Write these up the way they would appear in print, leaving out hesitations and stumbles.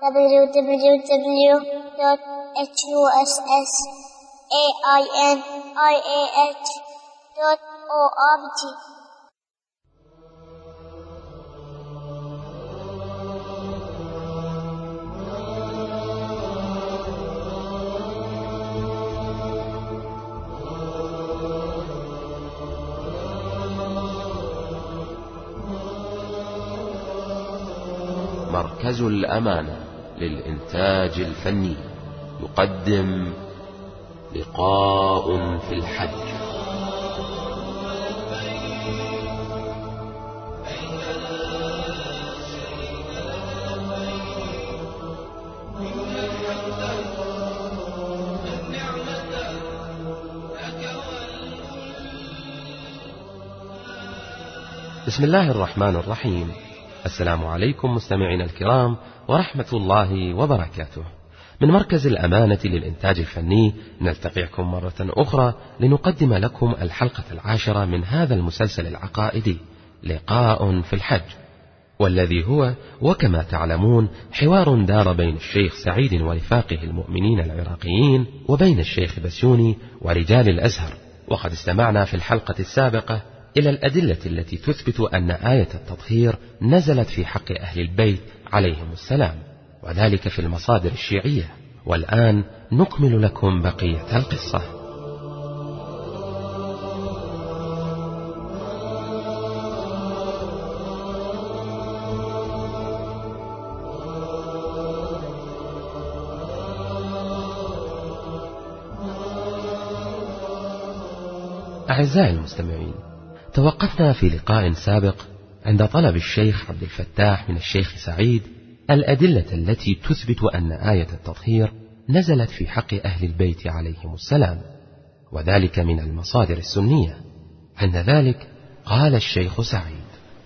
www.husainiah.org. مركز الأمانة للإنتاج الفني يقدم لقاء في الحج. بسم الله الرحمن الرحيم. السلام عليكم مستمعينا الكرام ورحمة الله وبركاته. من مركز الأمانة للإنتاج الفني نلتقيكم مرة أخرى لنقدم لكم الحلقة 10 من هذا المسلسل العقائدي لقاء في الحج، والذي هو وكما تعلمون حوار دار بين الشيخ سعيد ورفاقه المؤمنين العراقيين وبين الشيخ بسيوني ورجال الأزهر. وقد استمعنا في الحلقة السابقة إلى الأدلة التي تثبت أن آية التطهير نزلت في حق أهل البيت عليهم السلام، وذلك في المصادر الشيعية. والآن نكمل لكم بقية القصة. أعزائي المستمعين، توقفنا في لقاء سابق عند طلب الشيخ عبد الفتاح من الشيخ سعيد الأدلة التي تثبت أن آية التطهير نزلت في حق أهل البيت عليهم السلام، وذلك من المصادر السنية. عند ذلك قال الشيخ سعيد: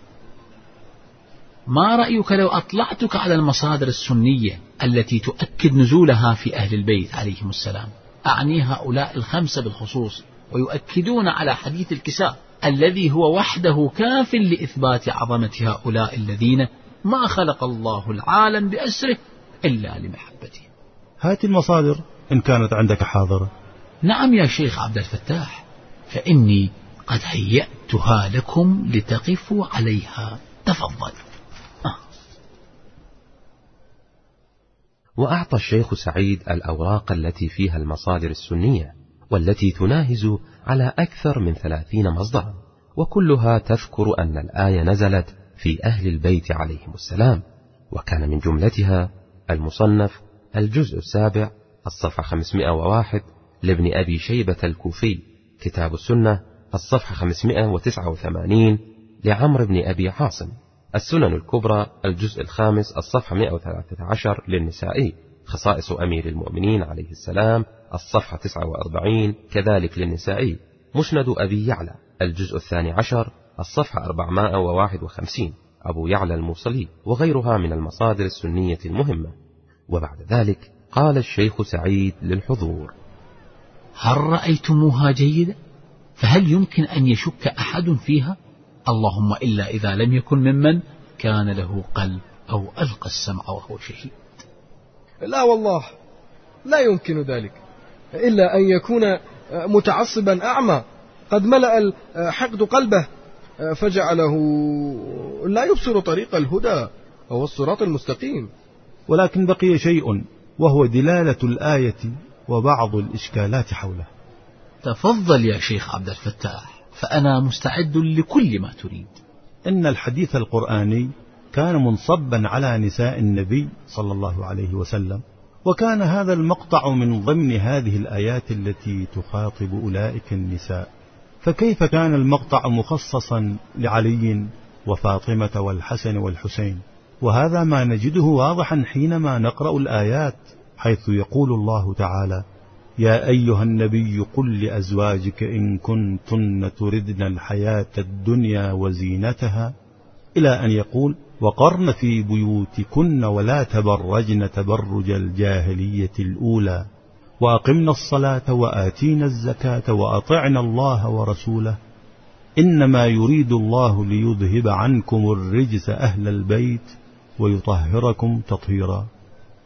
ما رأيك لو أطلعتك على المصادر السنية التي تؤكد نزولها في أهل البيت عليهم السلام؟ أعني هؤلاء الخمسة بالخصوص، ويؤكدون على حديث الكساء الذي هو وحده كاف لإثبات عظمة هؤلاء الذين ما خلق الله العالم بأسره إلا لمحبته. هات المصادر إن كانت عندك حاضرة. نعم يا شيخ عبد الفتاح، فإني قد هيأتها لكم لتقفوا عليها. تفضل. وأعطى الشيخ سعيد الأوراق التي فيها المصادر السنية، والتي تناهز على أكثر من 30 مصدرا، وكلها تذكر أن الآية نزلت في أهل البيت عليهم السلام. وكان من جملتها المصنف الجزء 7 الصفحة 501 لابن أبي شيبة الكوفي، كتاب السنة الصفحة 589 لعمرو بن أبي عاصم، السنن الكبرى الجزء 5 الصفحة 113 للنسائي، خصائص أمير المؤمنين عليه السلام الصفحة 49 كذلك للنسائي، مسند أبي يعلى الجزء 12 الصفحة 451 أبو يعلى الموصلي، وغيرها من المصادر السنية المهمة. وبعد ذلك قال الشيخ سعيد للحضور: هل رأيتموها جيدة؟ فهل يمكن أن يشك أحد فيها؟ اللهم إلا إذا لم يكن ممن كان له قلب أو ألقى السمع وهو شهيد. لا والله، لا يمكن ذلك، إلا أن يكون متعصبا أعمى قد ملأ الحقد قلبه فجعله لا يبصر طريق الهدى أو الصراط المستقيم. ولكن بقي شيء، وهو دلالة الآية وبعض الإشكالات حوله. تفضل يا شيخ عبد الفتاح، فأنا مستعد لكل ما تريد. إن الحديث القرآني كان منصبا على نساء النبي صلى الله عليه وسلم، وكان هذا المقطع من ضمن هذه الآيات التي تخاطب أولئك النساء، فكيف كان المقطع مخصصا لعلي وفاطمة والحسن والحسين؟ وهذا ما نجده واضحا حينما نقرأ الآيات، حيث يقول الله تعالى: يا أيها النبي قل لأزواجك إن كنتن تردن الحياة الدنيا وزينتها، إلى أن يقول: وقرن في بيوتكن ولا تبرجن تبرج الجاهلية الأولى وأقمنا الصلاة وآتينا الزكاة وأطعنا الله ورسوله إنما يريد الله ليذهب عنكم الرجس أهل البيت ويطهركم تطهيرا.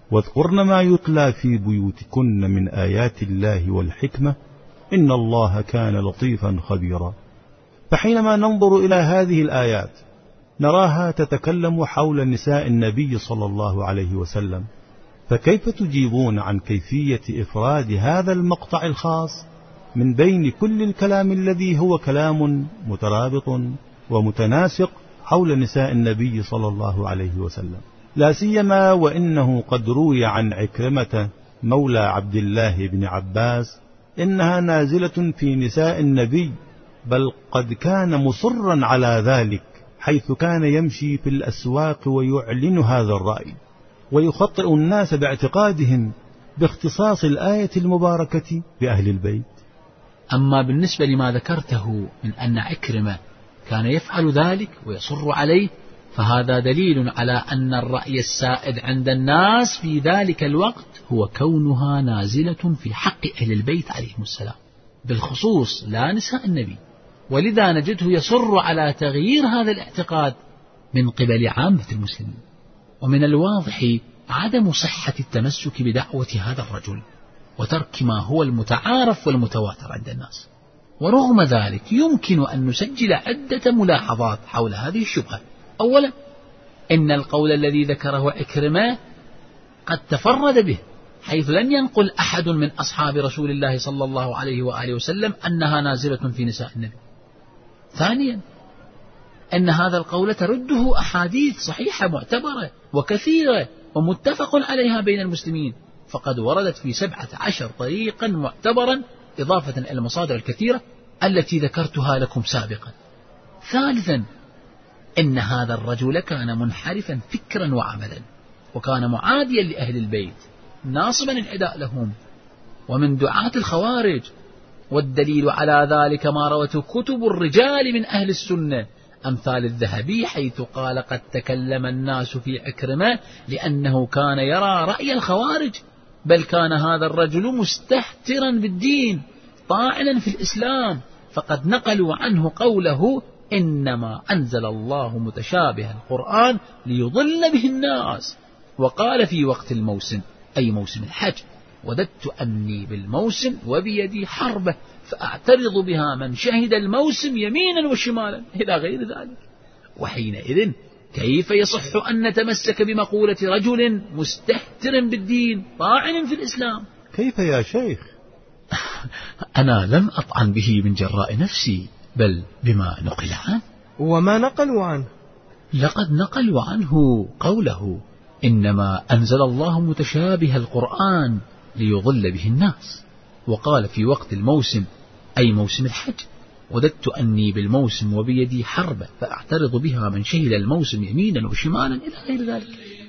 واذكرن ما يتلى في بيوتكن من آيات الله والحكمة إن الله كان لطيفا خبيرا. فحينما ننظر إلى هذه الآيات نراها تتكلم حول نساء النبي صلى الله عليه وسلم، فكيف تجيبون عن كيفية إفراد هذا المقطع الخاص من بين كل الكلام الذي هو كلام مترابط ومتناسق حول نساء النبي صلى الله عليه وسلم، لا سيما وإنه قد روي عن عكرمة مولى عبد الله بن عباس إنها نازلة في نساء النبي، بل قد كان مصرا على ذلك، حيث كان يمشي في الأسواق ويعلن هذا الرأي ويخطئ الناس باعتقادهم باختصاص الآية المباركة بأهل البيت. أما بالنسبة لما ذكرته من أن عكرمة كان يفعل ذلك ويصر عليه، فهذا دليل على أن الرأي السائد عند الناس في ذلك الوقت هو كونها نازلة في حق أهل البيت عليهم السلام بالخصوص، لا نساء النبي، ولذا نجده يصر على تغيير هذا الاعتقاد من قبل عامة المسلمين. ومن الواضح عدم صحة التمسك بدعوة هذا الرجل وترك ما هو المتعارف والمتواتر عند الناس. ورغم ذلك يمكن أن نسجل عدة ملاحظات حول هذه الشبهة. أولا، إن القول الذي ذكره عكرمة قد تفرد به، حيث لم ينقل أحد من أصحاب رسول الله صلى الله عليه وآله وسلم أنها نازلة في نساء النبي. ثانيا، أن هذا القول ترده أحاديث صحيحة معتبرة وكثيرة ومتفق عليها بين المسلمين، فقد وردت في 17 طريقا معتبرا إضافة إلى المصادر الكثيرة التي ذكرتها لكم سابقا. ثالثا، إن هذا الرجل كان منحرفا فكرا وعملا، وكان معاديا لأهل البيت ناصبا العداء لهم ومن دعاة الخوارج. والدليل على ذلك ما روته كتب الرجال من أهل السنة أمثال الذهبي، حيث قال قد تكلم الناس في عكرمة لأنه كان يرى رأي الخوارج، بل كان هذا الرجل مستهترا بالدين طاعنا في الإسلام، فقد نقلوا عنه قوله إنما أنزل الله متشابه القرآن ليضل به الناس. وقال في وقت الموسم أي موسم الحج وددت أني بالموسم وبيدي حربة فأعترض بها من شهد الموسم يمينا وشمالا إلى غير ذلك. وحينئذ كيف يصح أن نتمسك بمقولة رجل مستهتر بالدين طاعن في الإسلام؟ كيف يا شيخ؟ أنا لم أطعن به من جراء نفسي، بل بما نقل عنه. وما نقلوا عنه؟ لقد نقلوا عنه قوله إنما أنزل الله متشابه القرآن ليضل به الناس. وقال في وقت الموسم أي موسم الحج وددت أني بالموسم وبيدي حربة فأعترض بها من شهد الموسم يمينا وشمالا إلى غير ذلك.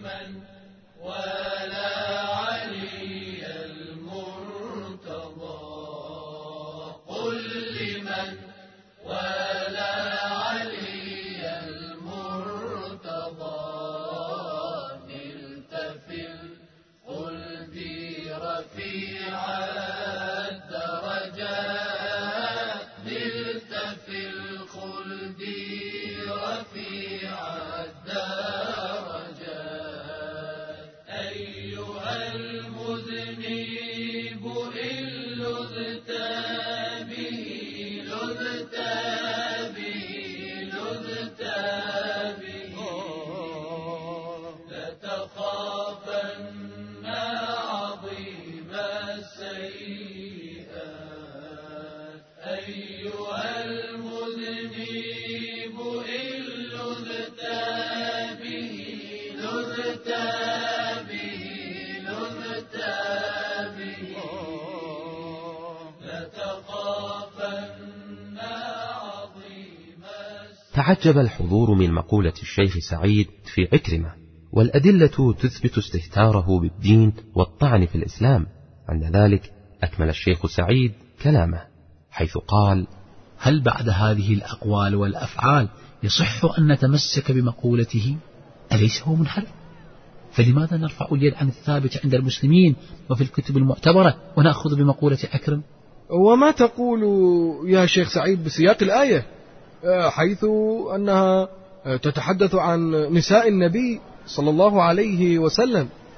تعجب الحضور من مقولة الشيخ سعيد في عكرمة، والأدلة تثبت استهتاره بالدين والطعن في الإسلام. عند ذلك أكمل الشيخ سعيد كلامه حيث قال: هل بعد هذه الأقوال والأفعال يصح أن نتمسك بمقولته؟ أليس هو منحرف؟ فلماذا نرفع اليد عن الثابت عند المسلمين وفي الكتب المعتبرة ونأخذ بمقولة عكرمة؟ وما تقول يا شيخ سعيد بسياق الآية حيث أنها تتحدث عن نساء النبي صلى الله عليه وسلم،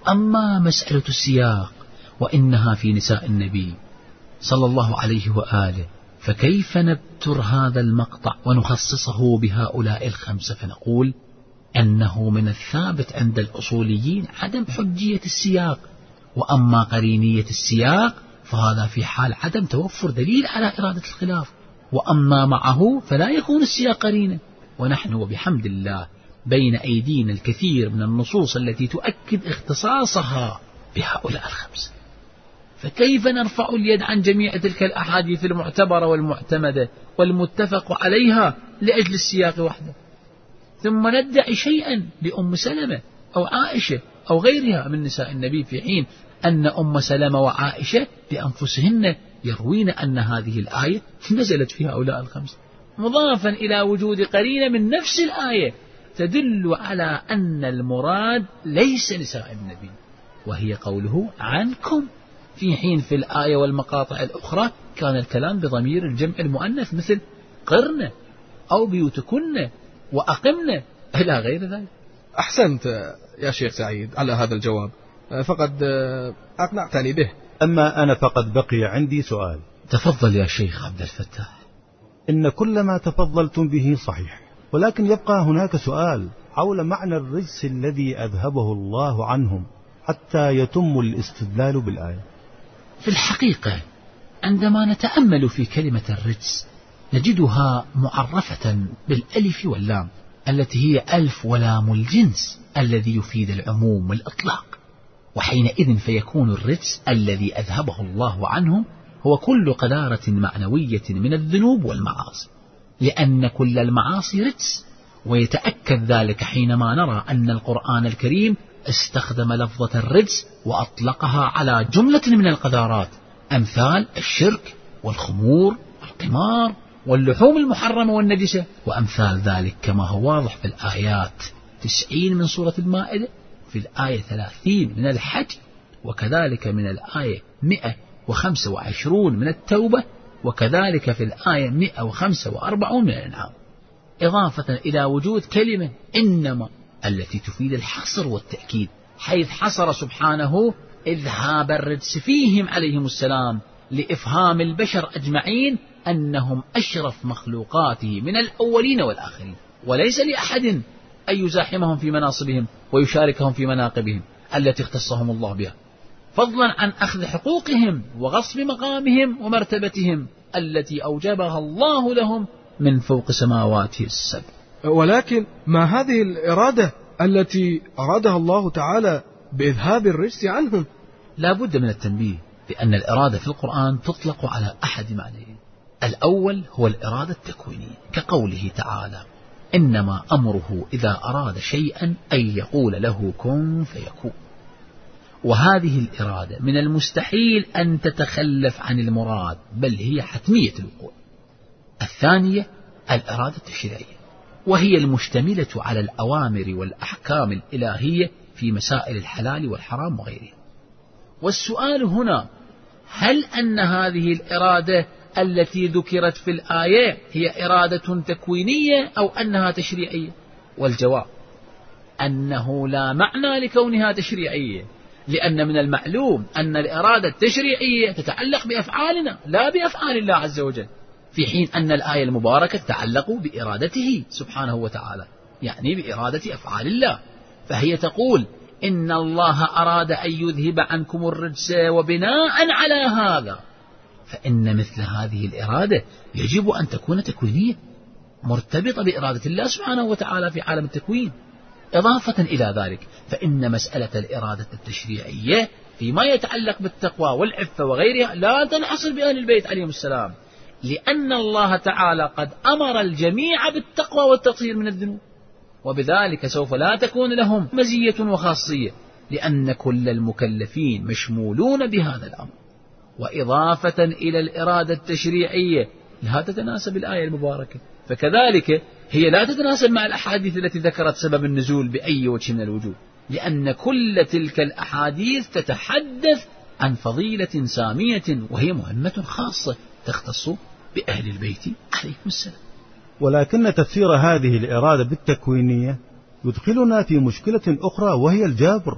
أما مسألة السياق وإنها في نساء النبي صلى الله عليه وآله، فكيف نبتر هذا المقطع ونخصصه بهؤلاء الخمسة؟ فنقول أنه من الثابت عند الأصوليين عدم حجية السياق، وأما قرينية السياق فهذا في حال عدم توفر دليل على إرادة الخلاف، وأما معه فلا يكون السياق قرينة. ونحن وبحمد الله بين أيدينا الكثير من النصوص التي تؤكد اختصاصها بهؤلاء الخمسة، فكيف نرفع اليد عن جميع تلك الأحاديث المعتبرة والمعتمدة والمتفق عليها لأجل السياق وحده، ثم ندعي شيئا لأم سلمة أو عائشة أو غيرها من نساء النبي، في حين أن أم سلمة وعائشة بأنفسهن يروين أن هذه الآية نزلت في هؤلاء الخمسة، مضافا إلى وجود قرينة من نفس الآية تدل على أن المراد ليس نساء النبي، وهي قوله عنكم، في حين في الآية والمقاطع الأخرى كان الكلام بضمير الجمع المؤنث مثل قرن أو بيوتكن وأقمن إلى غير ذلك. أحسنت يا شيخ سعيد على هذا الجواب، فقد أقنعتني به. أما أنا فقد بقي عندي سؤال. تفضل يا شيخ عبد الفتاح. إن كل ما تفضلتم به صحيح، ولكن يبقى هناك سؤال حول معنى الرجس الذي أذهبه الله عنهم حتى يتم الاستدلال بالآية. في الحقيقة عندما نتأمل في كلمة الرجس نجدها معرفة بالألف واللام التي هي ألف ولام الجنس الذي يفيد العموم والإطلاق، وحينئذ فيكون الرجس الذي أذهبه الله عنهم هو كل قذارة معنوية من الذنوب والمعاصي، لأن كل المعاصي رجس، ويتأكد ذلك حينما نرى أن القرآن الكريم استخدم لفظة الرجس وأطلقها على جملة من القذارات أمثال الشرك والخمور والقمار واللحوم المحرمة والنجسة وأمثال ذلك، كما هو واضح في الآيات 90 من سورة المائدة، في الآية 30 من الحج، وكذلك من الآية 125 من التوبة، وكذلك في الآية 145 من الأنعام، إضافة إلى وجود كلمة إنما التي تفيد الحصر والتأكيد، حيث حصر سبحانه إذهاب الرجس فيهم عليهم السلام لإفهام البشر أجمعين أنهم أشرف مخلوقاته من الأولين والآخرين، وليس لأحد أن يزاحمهم في مناصبهم ويشاركهم في مناقبهم التي اختصهم الله بها، فضلا عن أخذ حقوقهم وغصب مقامهم ومرتبتهم التي أوجبها الله لهم من فوق سماواته السبع. ولكن ما هذه الإرادة التي أرادها الله تعالى بإذهاب الرجس عنهم؟ لا بد من التنبيه بأن الإرادة في القرآن تطلق على أحد معنيين. الأول هو الإرادة التكوينية، كقوله تعالى إنما أمره إذا أراد شيئا أن يقول له كن فيكون، وهذه الإرادة من المستحيل أن تتخلف عن المراد، بل هي حتمية الوقوع. الثانية الإرادة التشريعية، وهي المشتملة على الأوامر والأحكام الإلهية في مسائل الحلال والحرام وغيرها. والسؤال هنا هل أن هذه الإرادة التي ذكرت في الآية هي إرادة تكوينية أو أنها تشريعية؟ والجواب أنه لا معنى لكونها تشريعية، لأن من المعلوم أن الإرادة التشريعية تتعلق بأفعالنا لا بأفعال الله عز وجل، في حين أن الآية المباركة تتعلق بإرادته سبحانه وتعالى، يعني بإرادة أفعال الله، فهي تقول إن الله أراد أن يذهب عنكم الرجس، وبناء على هذا فإن مثل هذه الإرادة يجب أن تكون تكوينية مرتبطة بإرادة الله سبحانه وتعالى في عالم التكوين. إضافة إلى ذلك فإن مسألة الإرادة التشريعية فيما يتعلق بالتقوى والعفة وغيرها لا تنحصر بأهل البيت عليهم السلام، لأن الله تعالى قد أمر الجميع بالتقوى والتطهير من الذنوب، وبذلك سوف لا تكون لهم مزية وخاصية، لأن كل المكلفين مشمولون بهذا الأمر. وإضافة إلى الإرادة التشريعية لا تتناسب الآية المباركة، فكذلك هي لا تتناسب مع الأحاديث التي ذكرت سبب النزول بأي وجه من الوجوه، لأن كل تلك الأحاديث تتحدث عن فضيلة سامية وهي مهمة خاصة تختص بأهل البيت عليهم السلام. ولكن تفسير هذه الإرادة بالتكوينية يدخلنا في مشكلة أخرى، وهي الجبر،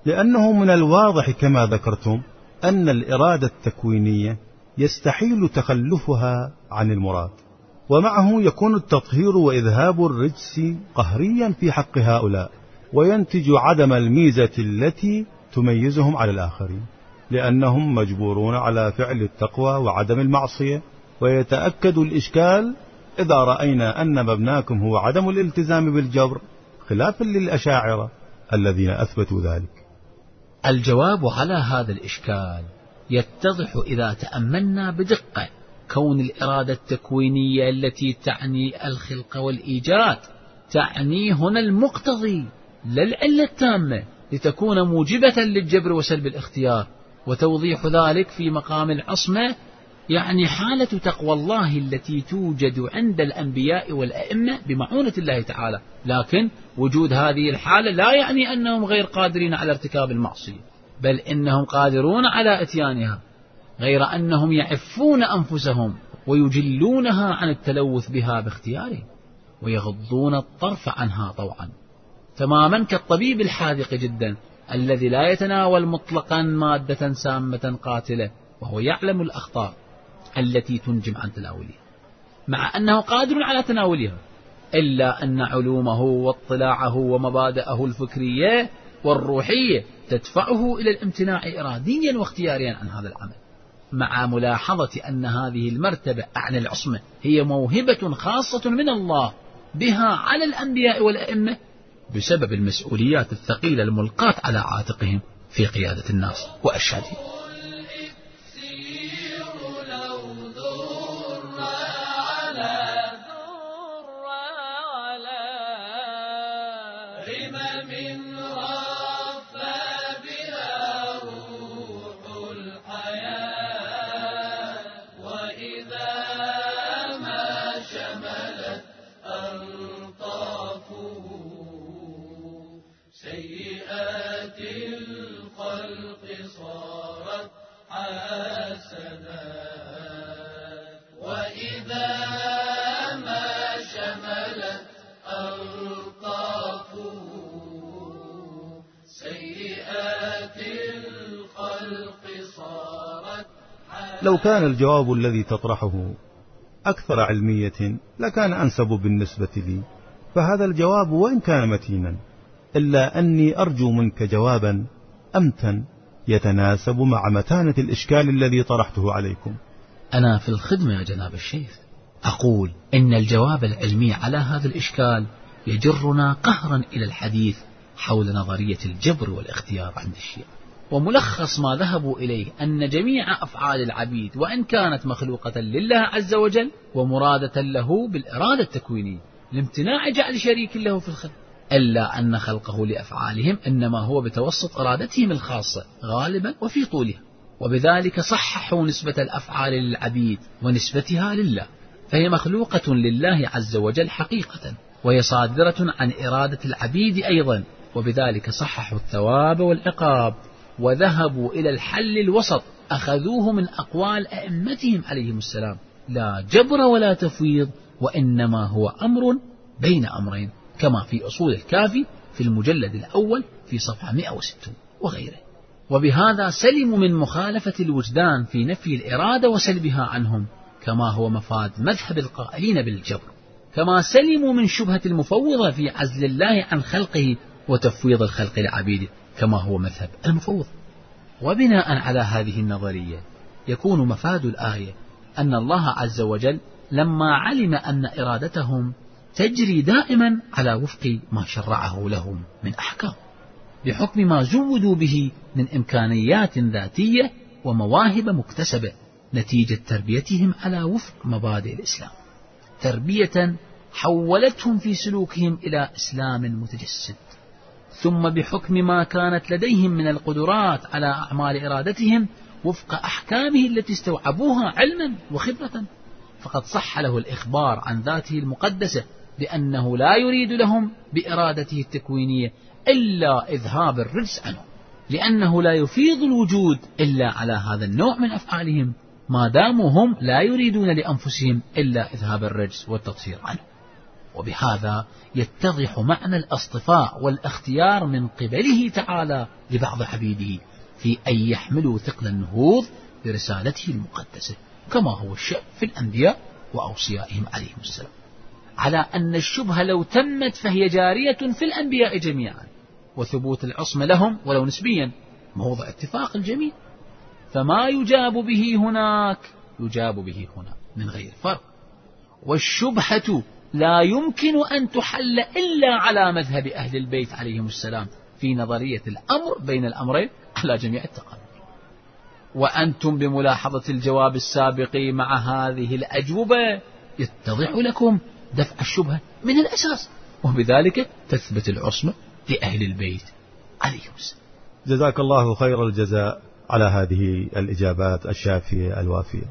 لأنه من الواضح كما ذكرتم أن الإرادة التكوينية يستحيل تخلفها عن المراد، ومعه يكون التطهير وإذهاب الرجس قهريا في حق هؤلاء، وينتج عدم الميزة التي تميزهم على الآخرين، لأنهم مجبورون على فعل التقوى وعدم المعصية. ويتأكد الإشكال إذا رأينا أن مبناكم هو عدم الالتزام بالجبر، خلافا للأشاعرة الذين أثبتوا ذلك. الجواب على هذا الإشكال يتضح إذا تأملنا بدقة كون الإرادة التكوينية التي تعني الخلق والإيجاد تعني هنا المقتضي لا العلة التامة لتكون موجبة للجبر وسلب الاختيار. وتوضيح ذلك في مقام العصمة يعني حالة تقوى الله التي توجد عند الأنبياء والأئمة بمعونة الله تعالى، لكن وجود هذه الحالة لا يعني أنهم غير قادرين على ارتكاب المعصية، بل إنهم قادرون على إتيانها، غير أنهم يعفون أنفسهم ويجلونها عن التلوث بها باختيارهم، ويغضون الطرف عنها طوعا، تماما كالطبيب الحاذق جدا الذي لا يتناول مطلقا مادة سامة قاتلة وهو يعلم الأخطار التي تنجم عن تناولها، مع أنه قادر على تناولها، إلا أن علومه واطلاعه ومبادئه الفكرية والروحية تدفعه إلى الامتناع إراديا واختياريا عن هذا العمل، مع ملاحظة أن هذه المرتبة أعلى العصمة هي موهبة خاصة من الله بها على الأنبياء والأئمة بسبب المسؤوليات الثقيلة الملقاة على عاتقهم في قيادة الناس وإرشادهم. لو كان الجواب الذي تطرحه أكثر علمية لكان أنسب بالنسبة لي، فهذا الجواب وإن كان متينا إلا أني أرجو منك جوابا أمتن يتناسب مع متانة الإشكال الذي طرحته عليكم. أنا في الخدمة يا جناب الشيخ. أقول إن الجواب العلمي على هذا الإشكال يجرنا قهرا إلى الحديث حول نظرية الجبر والاختيار عند الشيعة، وملخص ما ذهبوا إليه أن جميع أفعال العبيد وإن كانت مخلوقة لله عز وجل ومرادة له بالإرادة التكوينية لامتناع جعل شريك له في الخلق، إلا أن خلقه لأفعالهم إنما هو بتوسط إرادتهم الخاصة غالبا وفي طولها، وبذلك صححوا نسبة الأفعال للعبيد ونسبتها لله، فهي مخلوقة لله عز وجل حقيقة، وهي صادرة عن إرادة العبيد أيضا، وبذلك صححوا الثواب والعقاب، وذهبوا إلى الحل الوسط أخذوه من أقوال أئمتهم عليهم السلام، لا جبر ولا تفويض، وإنما هو أمر بين أمرين، كما في أصول الكافي في المجلد الأول في صفحة 160 وغيره. وبهذا سلموا من مخالفة الوجدان في نفي الإرادة وسلبها عنهم، كما هو مفاد مذهب القائلين بالجبر، كما سلموا من شبهة المفوضة في عزل الله عن خلقه وتفويض الخلق لعبيده، كما هو مذهب المفوض. وبناء على هذه النظرية يكون مفاد الآية أن الله عز وجل لما علم أن إرادتهم تجري دائما على وفق ما شرعه لهم من أحكام، بحكم ما زودوا به من إمكانيات ذاتية ومواهب مكتسبة نتيجة تربيتهم على وفق مبادئ الإسلام، تربية حولتهم في سلوكهم إلى إسلام متجسد، ثم بحكم ما كانت لديهم من القدرات على أعمال إرادتهم وفق أحكامه التي استوعبوها علما وخبرة، فقد صح له الإخبار عن ذاته المقدسة بأنه لا يريد لهم بإرادته التكوينية إلا إذهاب الرجس عنهم، لأنه لا يفيض الوجود إلا على هذا النوع من أفعالهم ما داموا هم لا يريدون لأنفسهم إلا إذهاب الرجس والتطهير عنه. وبهذا يتضح معنى الاصطفاء والاختيار من قبله تعالى لبعض عبيده في أن يحملوا ثقل النهوض برسالته المقدسة، كما هو الشأن في الأنبياء وأوصيائهم عليهم السلام، على أن الشبهة لو تمت فهي جارية في الأنبياء جميعا، وثبوت العصمة لهم ولو نسبيا موضع اتفاق الجميع، فما يجاب به هناك يجاب به هنا من غير فرق. والشبهة لا يمكن أن تحل إلا على مذهب أهل البيت عليهم السلام في نظرية الأمر بين الأمرين على جميع التقابل. وأنتم بملاحظة الجواب السابق مع هذه الأجوبة يتضح لكم دفع الشبهة من الأساس، وبذلك تثبت العصمة لأهل البيت عليهم السلام. جزاك الله خير الجزاء على هذه الإجابات الشافية الوافية.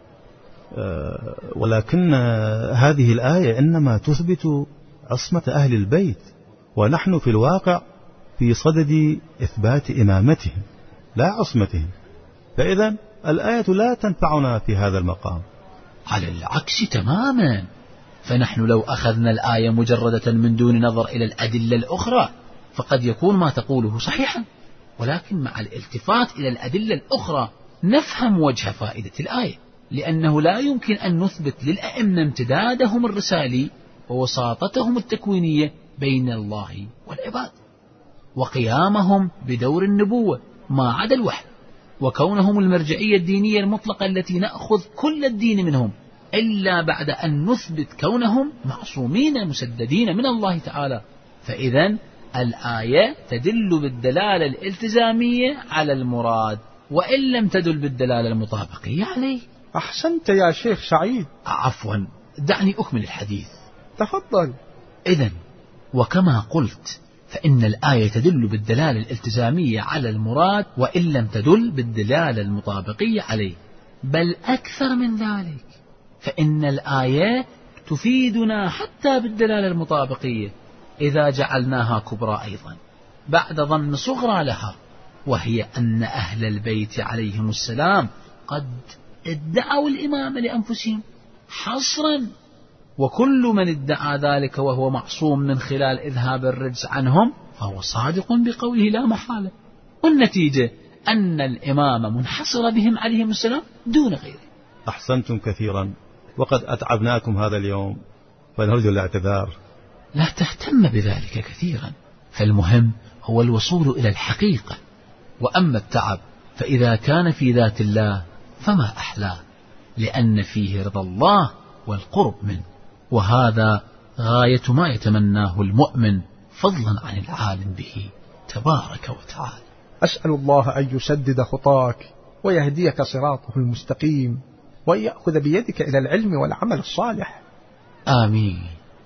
ولكن هذه الآية إنما تثبت عصمة أهل البيت، ونحن في الواقع في صدد إثبات إمامتهم لا عصمتهم، فإذا الآية لا تنفعنا في هذا المقام. على العكس تماما، فنحن لو أخذنا الآية مجردة من دون نظر إلى الأدلة الأخرى فقد يكون ما تقوله صحيحا، ولكن مع الالتفات إلى الأدلة الأخرى نفهم وجه فائدة الآية، لأنه لا يمكن أن نثبت للأئمة امتدادهم الرسالي ووساطتهم التكوينية بين الله والعباد، وقيامهم بدور النبوة ما عدا الوحي، وكونهم المرجعية الدينية المطلقة التي نأخذ كل الدين منهم، إلا بعد أن نثبت كونهم معصومين مسددين من الله تعالى. فإذا الآية تدل بالدلالة الالتزامية على المراد، وإن لم تدل بالدلالة المطابقية عليه. أحسنت يا شيخ سعيد. عفوا، دعني أكمل الحديث. تفضل. إذن وكما قلت فإن الآية تدل بالدلالة الالتزامية على المراد، وإن لم تدل بالدلالة المطابقية عليه، بل أكثر من ذلك، فإن الآية تفيدنا حتى بالدلالة المطابقية إذا جعلناها كبرى أيضا بعد ظن صغرى لها، وهي أن أهل البيت عليهم السلام قد ادعوا الإمامة لأنفسهم حصرا، وكل من ادعى ذلك وهو معصوم من خلال إذهاب الرجس عنهم فهو صادق بقوله لا محالة، والنتيجة أن الإمامة منحصرة بهم عليهم السلام دون غيره. أحسنتم كثيرا، وقد أتعبناكم هذا اليوم فنرجو الاعتذار. لا تهتم بذلك كثيرا، فالمهم هو الوصول إلى الحقيقة، وأما التعب فإذا كان في ذات الله فما أحلاه، لأن فيه رضا الله والقرب منه، وهذا غاية ما يتمناه المؤمن فضلا عن العالم به تبارك وتعالى. أسأل الله أن يسدد خطاك ويهديك صراطه المستقيم، وأن يأخذ بيدك إلى العلم والعمل الصالح. آمين.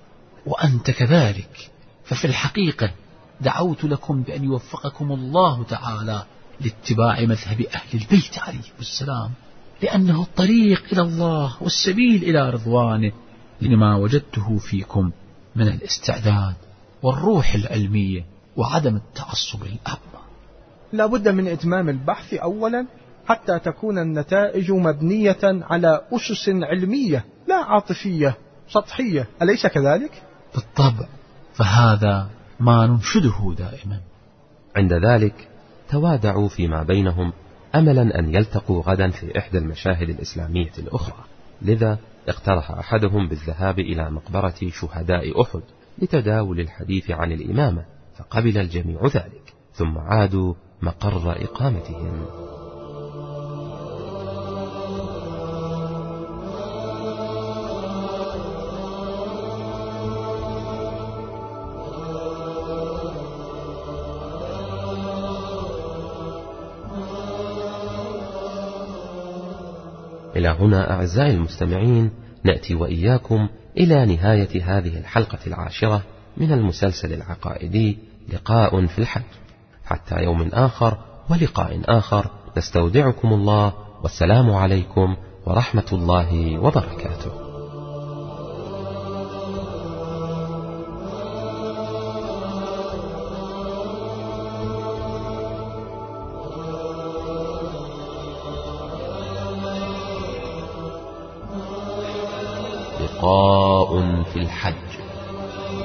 وأنت كذلك، ففي الحقيقة دعوت لكم بأن يوفقكم الله تعالى لاتباع مذهب أهل البيت عليهم السلام، لأنه الطريق إلى الله والسبيل إلى رضوانه، لما وجدته فيكم من الاستعداد والروح العلمية وعدم التعصب الأعمى. لا بد من إتمام البحث أولا حتى تكون النتائج مبنية على أسس علمية لا عاطفية سطحية، أليس كذلك؟ بالطبع، فهذا ما ننشده دائما. عند ذلك توادعوا فيما بينهم أملا أن يلتقوا غدا في إحدى المشاهد الإسلامية الأخرى، لذا اقترح أحدهم بالذهاب إلى مقبرة شهداء أحد لتداول الحديث عن الإمامة، فقبل الجميع ذلك، ثم عادوا مقر إقامتهم. إلى هنا أعزائي المستمعين نأتي وإياكم إلى نهاية هذه الحلقة 10 من المسلسل العقائدي لقاء في الحج، حتى يوم آخر ولقاء آخر، نستودعكم الله، والسلام عليكم ورحمة الله وبركاته. لقاء في الحج.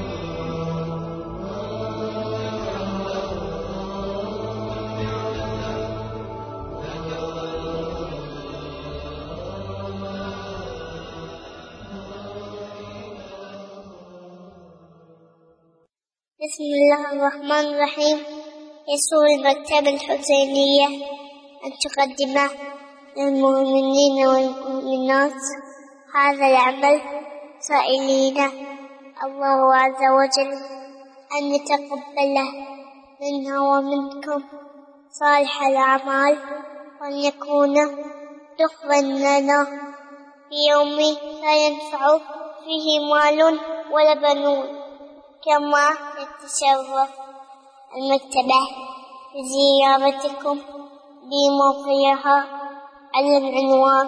بسم الله الرحمن الرحيم. يسر المكتبة الحسينية أن تقدم للمؤمنين والمؤمنات هذا العمل سائلين الله عز وجل أن يتقبله منا ومنكم صالح الأعمال، وأن يكون دخلا لنا في يوم لا ينفع فيه مال ولا بنون. كما يتشرف المكتبة بزيارتكم بموقعها على العنوان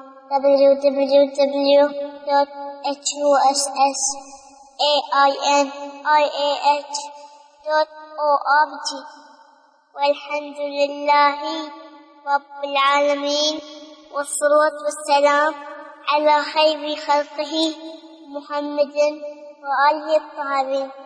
www.hussainih.org. والحمد لله رب العالمين، والصلاة والسلام على خير خلقه محمد وآله الطاهرين.